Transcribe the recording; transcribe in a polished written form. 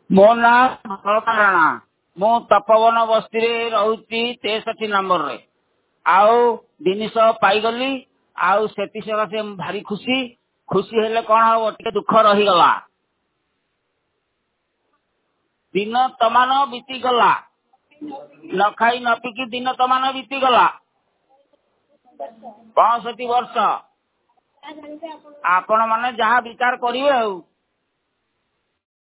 ମୋ ନାଁ ରାଣା। ମୁଁ ତପବନ ବସ୍ତିରେ ରହୁଛି 63 ନମ୍ବରରେ। ଆଉ ଜିନିଷ ପାଇଗଲି, ଆଉ ସେଥି ସକାଶେ ଭାରି ଖୁସି। ଖୁସି ହେଲେ କଣ ହବ, ଟିକେ ଦୁଃଖ ରହିଗଲା। ଦିନ ତମାନ ବିତିଗଲା, ନ ଖାଇ ନ ପିକି ଦିନ ତମାନ ବିତିଗଲା। 65 ବର୍ଷ। ଆପଣ ମାନେ ଯାହା ବିଚାର କରିବେ ଆଉ।